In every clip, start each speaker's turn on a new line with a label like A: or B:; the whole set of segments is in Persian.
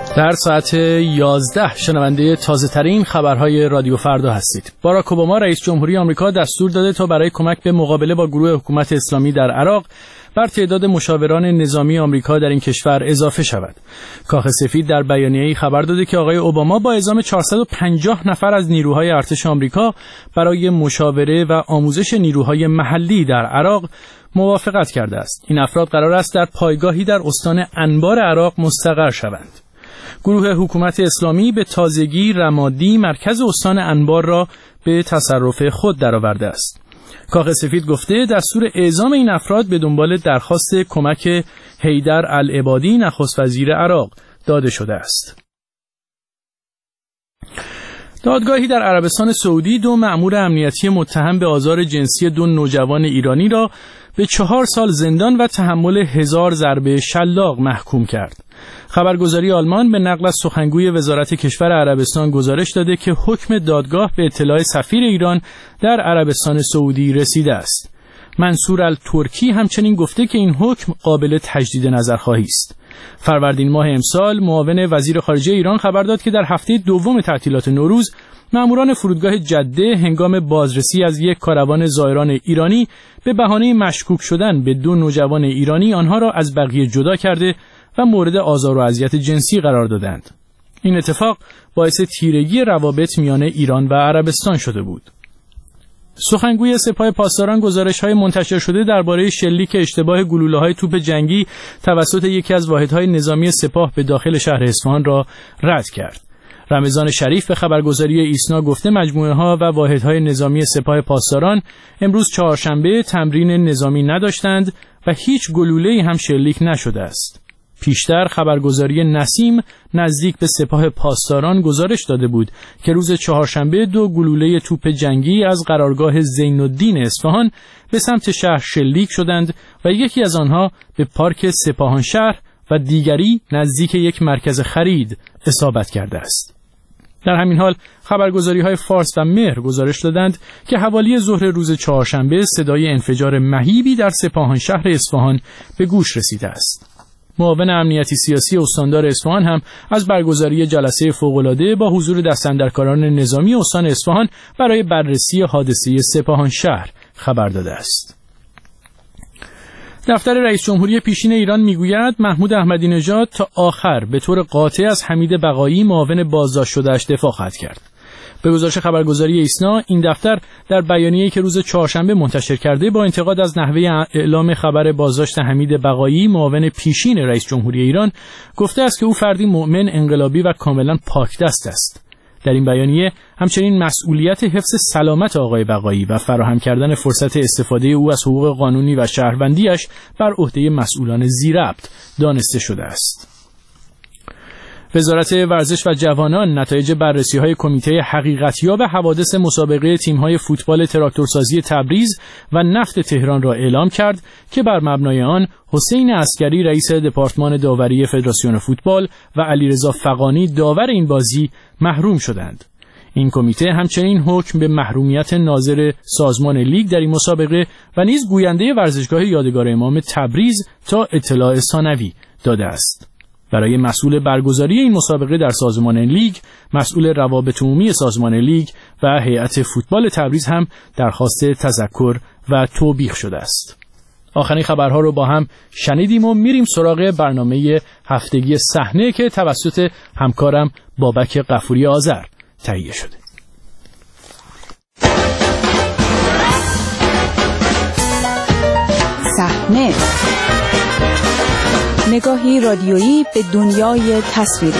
A: در ساعت 11 شنونده تازه ترین خبرهای رادیو فردا هستید. باراک اوباما رئیس جمهوری آمریکا دستور داده تا برای کمک به مقابله با گروه حکومت اسلامی در عراق بر تعداد مشاوران نظامی آمریکا در این کشور اضافه شود. کاخ سفید در بیانیه‌ای خبر داده که آقای اوباما با اعزام 450 نفر از نیروهای ارتش آمریکا برای مشاوره و آموزش نیروهای محلی در عراق موافقت کرده است. این افراد قرار است در پایگاهی در استان انبار عراق مستقر شوند. گروه حکومت اسلامی به تازگی رمادی مرکز استان انبار را به تصرف خود درآورده است. کاخ سفید گفته دستور اعزام این افراد به دنبال درخواست کمک حیدر العبادی نخست وزیر عراق داده شده است. دادگاهی در عربستان سعودی 2 مأمور امنیتی متهم به آزار جنسی 2 نوجوان ایرانی را به 4 سال زندان و تحمل 1000 ضربه شلاق محکوم کرد. خبرگزاری آلمان به نقل از سخنگوی وزارت کشور عربستان گزارش داده که حکم دادگاه به اطلاع سفیر ایران در عربستان سعودی رسیده است. منصور الترکی همچنین گفته که این حکم قابل تجدید نظرخواهی است. فروردین ماه امسال معاون وزیر خارجه ایران خبر داد که در هفته دوم تعطیلات نوروز ماموران فرودگاه جده هنگام بازرسی از یک کاروان زائران ایرانی به بهانه مشکوک شدن به 2 نوجوان ایرانی آنها را از بقیه جدا کرده و مورد آزار و اذیت جنسی قرار دادند. این اتفاق باعث تیرگی روابط میان ایران و عربستان شده بود. سخنگوی سپاه پاسداران گزارش‌های منتشر شده درباره شلیک اشتباه گلوله‌های توپ جنگی توسط یکی از واحدهای نظامی سپاه به داخل شهر اصفهان را رد کرد. رمضان شریف به خبرگزاری ایسنا گفته مجموعه‌ها و واحدهای نظامی سپاه پاسداران امروز چهارشنبه تمرین نظامی نداشتند و هیچ گلوله‌ای هم شلیک نشده است. پیشتر خبرگزاری نسیم نزدیک به سپاه پاسداران گزارش داده بود که روز چهارشنبه 2 گلوله توپ جنگی از قرارگاه زین الدین اصفهان به سمت شهر شلیک شدند و یکی از آنها به پارک سپاهانشهر و دیگری نزدیک یک مرکز خرید اصابت کرده است. در همین حال خبرگزاری‌های فارس و مهر گزارش دادند که حوالی ظهر روز چهارشنبه صدای انفجار مهیبی در سپاهانشهر اصفهان به گوش رسیده است. معاون امنیتی سیاسی استاندار اصفهان هم از برگزاری جلسه فوق‌العاده با حضور دستاندرکاران نظامی استان اصفهان برای بررسی حادثه سپاهانشهر خبر داده است. دفتر رئیس جمهوری پیشین ایران میگوید محمود احمدی نژاد تا آخر به طور قاطع از حمید بقایی معاون بازداشت شده‌اش دفاع خواهد کرد. به گزارش خبرگزاری ایسنا این دفتر در بیانیه‌ای که روز چهارشنبه منتشر کرده با انتقاد از نحوه اعلام خبر بازداشت حمید بقایی معاون پیشین رئیس جمهوری ایران گفته است که او فردی مؤمن، انقلابی و کاملا پاکدست است. در این بیانیه همچنین مسئولیت حفظ سلامت آقای بقایی و فراهم کردن فرصت استفاده او از حقوق قانونی و شهروندیش بر عهده مسئولان ذی‌ربط دانسته شده است. وزارت ورزش و جوانان نتایج بررسی‌های کمیته حقیقتیاب حوادث مسابقه تیم‌های فوتبال تراکتورسازی تبریز و نفت تهران را اعلام کرد که بر مبنای آن حسین عسکری رئیس دپارتمان داوری فدراسیون فوتبال و علیرضا فغانی داور این بازی محروم شدند. این کمیته همچنین حکم به محرومیت ناظر سازمان لیگ در این مسابقه و نیز گوینده ورزشگاه یادگار امام تبریز تا اطلاع ثانوی داده است. برای مسئول برگزاری این مسابقه در سازمان لیگ، مسئول روابط عمومی سازمان لیگ و هیئت فوتبال تبریز هم درخواست تذکر و توبیخ شده است. آخرین خبرها رو با هم شنیدیم و میریم سراغ برنامه هفتگی صحنه که توسط همکارم بابک غفوری آذر تهیه شده.
B: صحنه، نگاهی رادیویی به دنیای تصویری.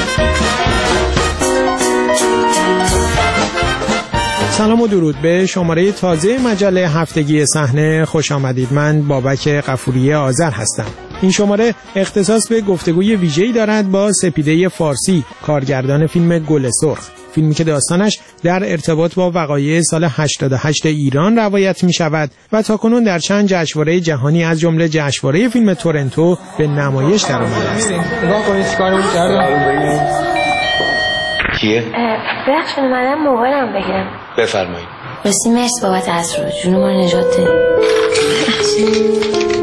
C: سلام و درود به شماره تازه مجله هفتگی صحنه خوش آمدید. من بابک غفوری آذر هستم. این شماره اختصاص به گفتگوی ویژه‌ای دارد با سپیده فارسی، کارگردان فیلم گل سرخ، فیلمی که داستانش در ارتباط با وقایع سال 88 ایران روایت می شود و تاکنون در چند جشنواره جهانی از جمله جشنواره فیلم تورنتو به نمایش درآمده است.
D: نگاه کنید چیکار کردم.
E: کیه؟
F: بخش اومدم موبایلم بگیرم.
E: بفرمایید.
F: مرسی بابت عصر جون ما نجات دادی.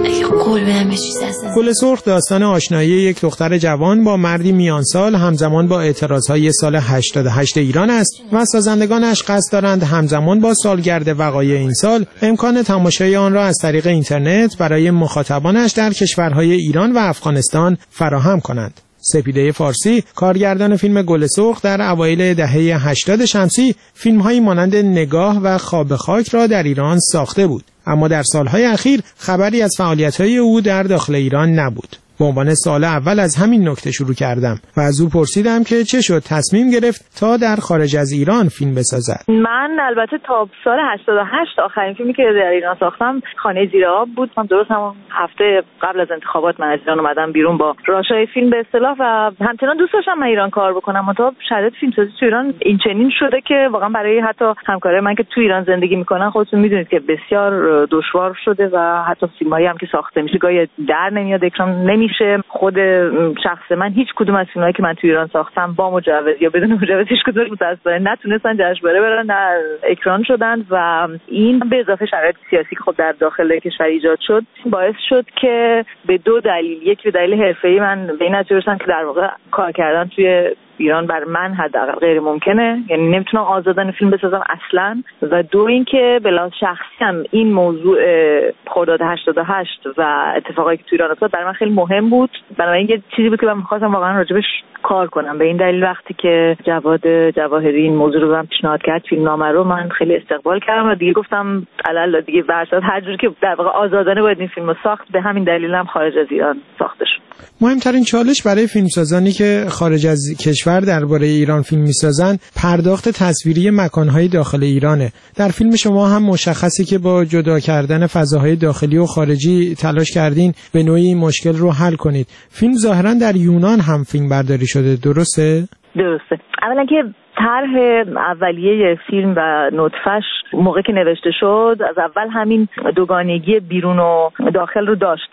F: قول بدم به چیز دست.
C: گل سرخ داستان آشنایی یک دختر جوان با مردی میانسال همزمان با اعتراضهای سال 88 ایران است و سازندگانش قصد دارند همزمان با سالگرد وقایع این سال امکان تماشای آن را از طریق اینترنت برای مخاطبانش در کشورهای ایران و افغانستان فراهم کنند. سپیده فارسی کارگردان فیلم گل سرخ در اوایل دهه 80 شمسی فیلم‌هایی مانند نگاه و خواب خاک را در ایران ساخته بود، اما در سالهای اخیر خبری از فعالیت‌های او در داخل ایران نبود. به عنوان سال اول از همین نکته شروع کردم و از او پرسیدم که چه شد تصمیم گرفت تا در خارج از ایران فیلم بسازد.
G: من البته تا سال 88 آخرین فیلمی که در ایران ساختم خانه زیر آب بود. من درست همون هفته قبل از انتخابات من از ایران اومدم بیرون با راشای فیلم به اصطلاح و همچنان دوست داشتم من ایران کار بکنم. تا شرایط فیلمسازی تو ایران این چنین شده که واقعا برای حتی همکارای من که تو ایران زندگی میکنن خودتون میدونید که بسیار دشوار شده و حتی فیلمایی هم که ساخته میشه گاهی در نمیاد، اکران نمیشه. خود شخص من هیچ کدوم از فیلمایی که من تو ایران ساختم با مجوز یا بدون مجوز هیچ کدومش متأسفانه نتونستن جشنواره برن، نه اکران شدن و این به اضافه شرایط سیاسی که خب در داخل کشور ایجاد شد باعث شد که به دو دلیل، یک به دلیل حرفه‌ای من به این نتیجه رسیدم که در واقع کار کردن توی ایران بر من حداقل غیر ممکنه، یعنی نمیتونم آزادانه فیلم بسازم اصلا، و دو اینکه به لحاظ شخصی هم این موضوع خرداد 88 و اتفاقایی که تو ایران افتاد برای من خیلی مهم بود. بنابراین یه چیزی بود که من می‌خواستم واقعا راجبش کار کنم. به این دلیل وقتی که جواد جواهری این موضوع رو من پیشنهاد کرد فیلمنامه رو، من خیلی استقبال کردم و دیگه گفتم علل دیگه ورشاد هر جوری که در واقع آزادانه باید این فیلمو ساخت. به همین دلیل هم خارج از ایران ساخته شد.
C: مهمترین چالش برای فیلمسازانی که خارج از کشور درباره ایران فیلم میسازن پرداخت تصویری مکانهای داخل ایرانه. در فیلم شما هم مشخصی که با جدا کردن فضاهای داخلی و خارجی تلاش کردین به نوعی این مشکل رو حل کنید. فیلم ظاهرا در یونان هم فیلم برداری شده، درسته؟
G: درسته. اولا که طرح اولیه فیلم و نطفش موقع که نوشته شد از اول همین دوگانگی بیرون و داخل رو داشت،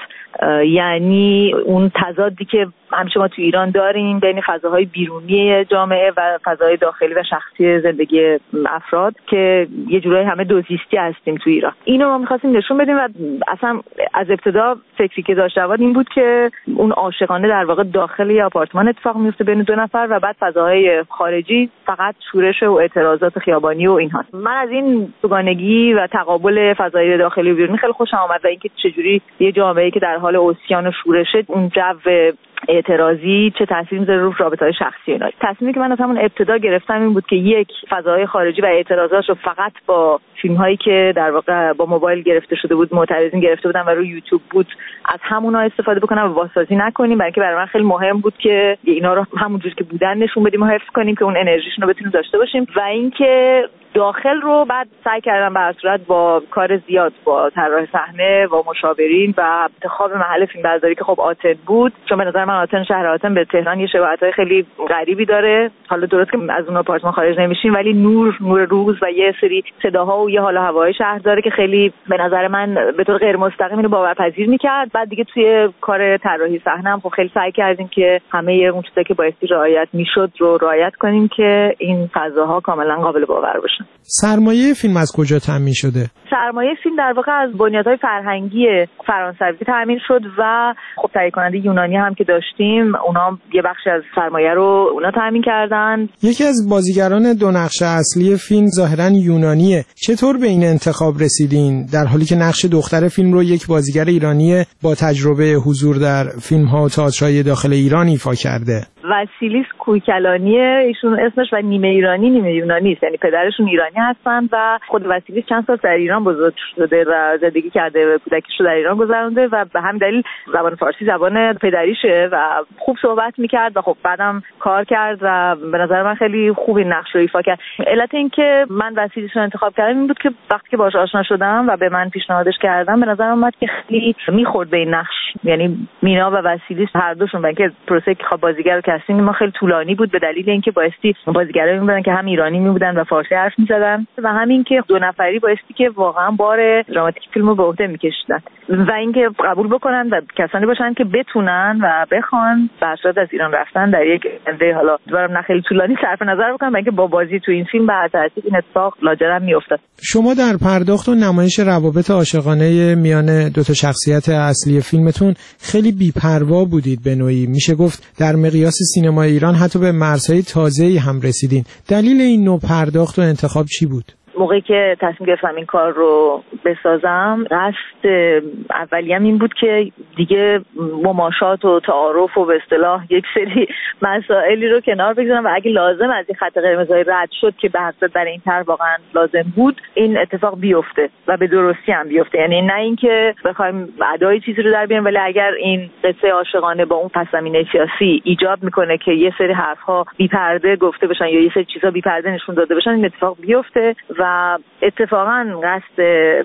G: یعنی اون تضادی که همیشه ما تو ایران داریم بین فضاهای بیرونی جامعه و فضاهای داخلی و شخصی زندگی افراد که یه جورایی همه دوزیستی هستیم تو ایران. اینو ما می‌خواستیم نشون بدیم و اصلا از ابتدا فکری که داشت جواد این بود که اون عاشقانه در واقع داخل یه آپارتمان اتفاق میفته بین دو نفر و بعد فضاهای خارجی فقط شورش و اعتراضات خیابانی و اینها. من از این دوگانگی و تقابل فضای داخلی و بیرونی خیلی خوشم اومد و اینکه چجوری یه جامعه‌ای که در حال عصیان و شورشه اون جو اعتراضی چه تأثیری میذاره رو رابطه‌های شخصی اینا. تصمیمی که من از همون ابتدا گرفتم این بود که یک، فضای خارجی و اعتراضات رو فقط با فیلم‌هایی که در واقع با موبایل گرفته شده بود، معترضین گرفته بودن و روی یوتیوب بود، از همونها استفاده بکنم و بازسازی نکنیم، برای اینکه برای من خیلی مهم بود که اینا رو همونجوری که بودن نشون بدیم و حفظ کنیم که اون انرژیشون رو بتونیم داشته باشیم. و اینکه داخل رو بعد سعی کردم به هر صورت با کار زیاد با طراح صحنه و مشاورین و انتخاب محل فیلمبرداری که خب آتن بود، چون به نظر من آتن، شهر آتن به تهران یه شباهت‌های خیلی غریبی داره. حالا درست که از اون آپارتمان خارج نمیشیم ولی نور روز و یه سری صداها و یه حال و هوای شهر داره که خیلی به نظر من به طور غیر مستقیم اینو باورپذیر می‌کرد. بعد دیگه توی کار طراحی صحنه هم خب خیلی سعی کردیم که همه اون چیزایی که بایستی رعایت میشد رو رعایت کنیم که این فضاها کاملا قابل باور باشن.
C: سرمایه فیلم از کجا تامین شده؟
G: سرمایه فیلم در واقع از بنیادهای فرهنگی فرانسوی تامین شد و خب تهیه کننده یونانی هم که داشتیم اونا یه بخشی از سرمایه رو اونا تامین کردن.
C: یکی از بازیگران دو نقش اصلی فیلم ظاهرا یونانیه. چطور به این انتخاب رسیدین در حالی که نقش دختر فیلم رو یک بازیگر ایرانی با تجربه حضور در فیلم‌ها و تئاترهای داخل ایران ایفا کرده؟
G: وسیلیس کویکلانیه، ایشون اسمش و نیمه ایرانی نیمه یونانی است، یعنی پدرشون ایرانی هستن و خود وسیلیس چند سال در ایران بزرگ شده و زندگی کرده و کودکیش رو در ایران گذرونده و به همین دلیل زبان فارسی زبان پدریشه و خوب صحبت میکرد و خب بعدم کار کرد و به نظر من خیلی خوب این نقش رو ایفا کرد. علت این که من وسیلیس رو انتخاب کردم این بود که وقتی که باهاش آشنا شدم و به من پیشنهادش کردم به نظر اومد که خیلی میخورد به این نقش، یعنی مینا و وسیلیس هر دوشون با اینکه پروسه که بازیگر رو کاستینگ ما خیلی طولانی بود به دلیل اینکه بایستی بازیگرایی می‌بودن که هم ایرانی می‌بودن و فارسی حرف می‌زدن و همین که 2 نفری بایستی که واقعا بار دراماتیک فیلمو به عهده می‌کشیدن و اینکه قبول بکنن و کسانی باشن که بتونن و بخوان برشاد از ایران رفتن در یک انده حالا دوباره نه خیلی طولانی صرف نظر بکنم و اینکه با بازی تو این فیلم به هر ترتیب این اتفاق لاجرم میافتاد.
C: شما در پرداخت و نمایش روابط عاشقانه میان 2 شخصیت اصلی فیلمتون خیلی بی‌پروا بودید به نوعی، میشه گفت در مقیاس سینمای ایران حتی به مرزهای تازه‌ای هم رسیدین. دلیل این نوع پرداخت و انتخاب چی بود؟
G: موقعی که تصمیم گرفتم این کار رو بسازم قصد اولیم این بود که دیگه مماشات و تعارف و به اصطلاح یک سری مسائلی رو کنار بگذارم و اگه لازم از این خط قرمزهای رد شد که به حسب برای این طرح واقعا لازم بود این اتفاق بیفته و به درستی هم بیفته. یعنی نه اینکه بخوایم ادای چیزی رو در بیاریم ولی اگر این قصه عاشقانه با اون پس‌زمینه سیاسی ایجاب میکنه که یه سری حرف‌ها بی‌پرده گفته بشن یا یه سری چیزا بی‌پرده نشون داده بشن این اتفاق بیفته و اتفاقا قصد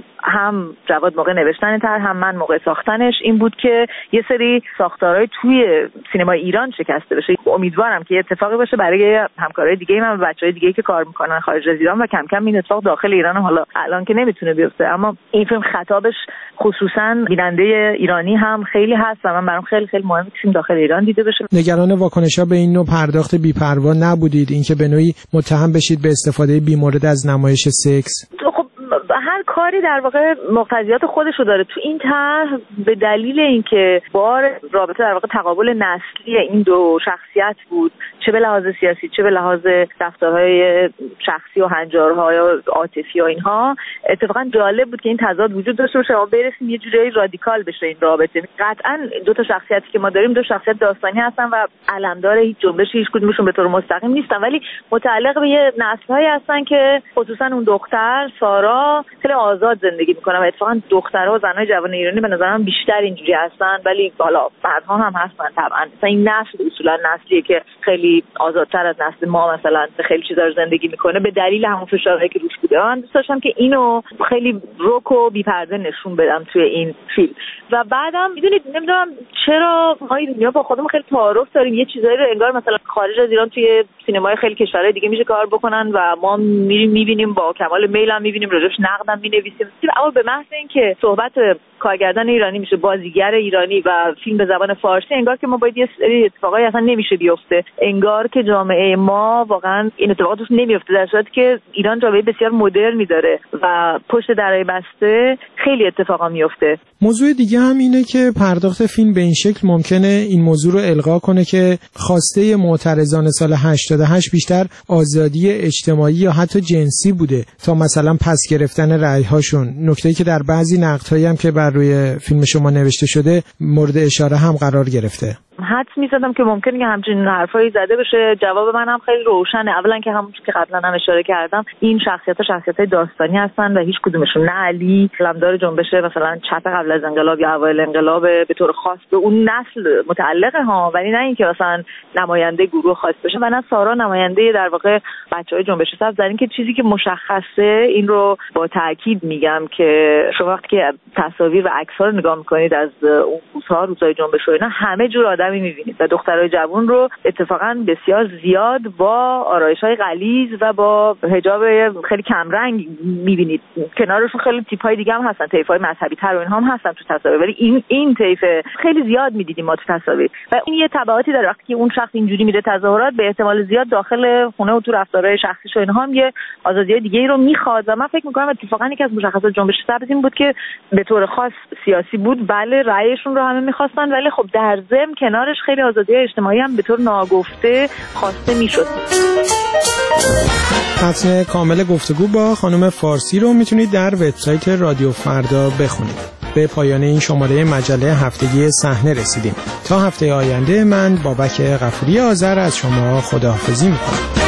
G: هم جواد موقع نوشتن طرح هم من موقع ساختنش این بود که یه سری ساختارهای توی سینمای ایران شکسته بشه. امیدوارم که اتفاقی باشه برای همکارای دیگه من و بچهای دیگه که کار میکنن خارج از ایران و کم کم این اتفاق داخل ایران حالا الان که نمیتونه بیفته اما این فیلم خطابش خصوصا بیننده ایرانی هم خیلی هست و من برام خیلی خیلی مهمه که فیلم داخل ایران دیده بشه.
C: نگران واکنش‌ها به این نوع پرداخت بی‌پروا نبودید؟ اینکه به نوعی متهم بشید به استفاده بی‌مورد از نمایش سکس؟
G: خب هر کاری در واقع مقتضیات خودشو داره. تو این طرح به دلیل اینکه بار رابطه در واقع تقابل نسلی این 2 شخصیت بود چه به لحاظ سیاسی چه به لحاظ رفتارهای شخصی و هنجارهای عاطفی و اینها اتفاقا جالب بود که این تضاد وجود داشته باشه و برسیم یه جوری رادیکال بشه این رابطه. قطعا 2 شخصیتی که ما داریم 2 شخصیت داستانی هستن و علمدار هیچ جنبشی هیچ کدومشون به طور مستقیم نیستن ولی متعلق به یه نسل‌هایی هستن که خصوصا اون دختر سارا خیلی آزاد زندگی میکنن و اتفاقا دخترها و زنای جوان ایرانی به نظرم بیشتر اینجوری هستن ولی حالا بعضها هم هستن طبعا. مثلا این نسل اصولا نسلیه که خیلی آزادتر از نسل ما مثلا خیلی چیزا رو زندگی میکنه به دلیل همون فشارهایی که روش بوده. من دوست داشتم که اینو خیلی رک و بی‌پرده نشون بدم توی این فیلم و بعدم میدونید نمیدونم چرا ما ایرانی‌ها با خودمون خیلی تعارف داریم یه چیزایی رو انگار مثلا خارج از ایران توی سینمای خیلی کشورهای دیگه میشه کار بکنن و ما میریم میبینیم با کمال میل هم میبینیم راجعش نقدم می‌نویسیم اما به محض اینکه صحبت کارگردان ایرانی میشه بازیگر ایرانی و فیلم به زبان فارسی انگار که ما باید یه سری اتفاقایی اصلا نمیشه بیفته انگار که جامعه ما واقعا این اتفاقات توش نمیفته در صورتی که ایران جامعه بسیار مدرنی داره و پشت درای بسته خیلی اتفاقا میفته.
C: موضوع دیگه هم اینه که پرداخت فیلم به این شکل ممکنه این موضوع رو الغا کنه که خواسته معترضان سال 88 بیشتر آزادی اجتماعی یا حتی جنسی بوده تا مثلا پس گرفتن رأی‌هاشون، نکته‌ای که در بعضی نقدهایی هم که بر روی فیلم شما نوشته شده مورد اشاره هم قرار گرفته.
G: حدس می‌زدم که ممکنه که همچین حرفایی زده بشه. جواب من هم خیلی روشنه. اولا که همون که قبلا هم اشاره کردم این شخصیت‌های داستانی هستن و هیچ کدومشون نه علی علمدار جنبش مثلا چپ قبل از انقلاب یا اوایل انقلاب به طور خاص به اون نسل متعلقه ها ولی نه اینکه مثلا نماینده گروه خاص بشه و نه سارا نماینده در واقع بچهای جنبش سبز. در این که چیزی که مشخصه این رو با تاکید میگم که شما وقتی که تصاویر و عکس‌ها رو نگاه می‌کنید از اون روزهای جنبش و اینا همه جور آدمی می‌بینید و دخترای جوان رو اتفاقا بسیار زیاد با آرایش‌های غلیظ و با حجاب خیلی کمرنگ می‌بینید. کنارشون خیلی تیپ‌های دیگه هم هستن، طیف‌های مذهبی‌تر و اینها هم هستن تو تصاویر ولی این طیف خیلی زیاد می‌دیدیم ما تو تصاویر و این یه تبعاتی داره. وقتی اون شخص اینجوری میره تظاهرات به احتمال زیاد داخل خونه و تو رفتارهای شخصیش و اینها هم یه آزادی دیگه‌ای رو می‌خواد و من فکر می‌کنم اتفاقا یکی از مشخصات جنبش سبز این بود که به طور خاص سیاسی بود. بله رأیشون رو همه می‌خواستن ولی خب در ضمن کنارش خیلی آزادی اجتماعی هم به طور ناگفته خواسته میشد.
C: متن کامل گفتگو با خانم فارسی رو میتونید در وبسایت رادیو فردا بخونید. به پایان این شماره مجله هفتگی صحنه رسیدیم. تا هفته آینده من بابک غفوری آذر از شما خداحافظی میکنم.